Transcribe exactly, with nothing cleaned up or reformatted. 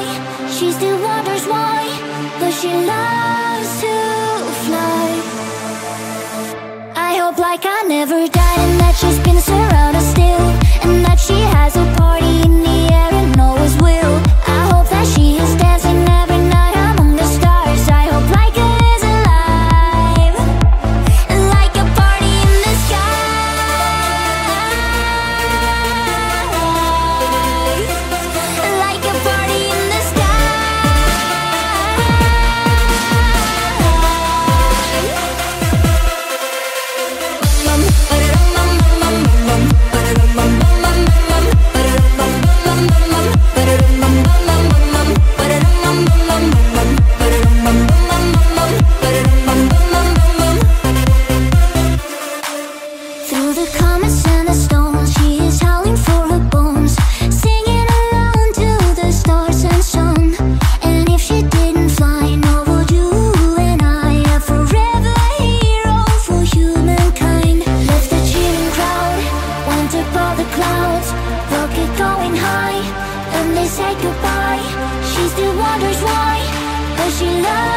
She still wonders why, but she loves to fly. I hope like I never died, and that she spins around us still, and that she has a party in the air and always will. I hope that she is dancing every night among the stars. I hope like a is alive, like a party in the sky, like a party in the sky. Through the comets and the stones, she is howling for her bones, singing alone to the stars and sun. And if she didn't fly, nor would you and I, a forever hero for humankind. Left the cheering crowd, went above the clouds, rocket going high, and they said goodbye. She still wonders why, but she loves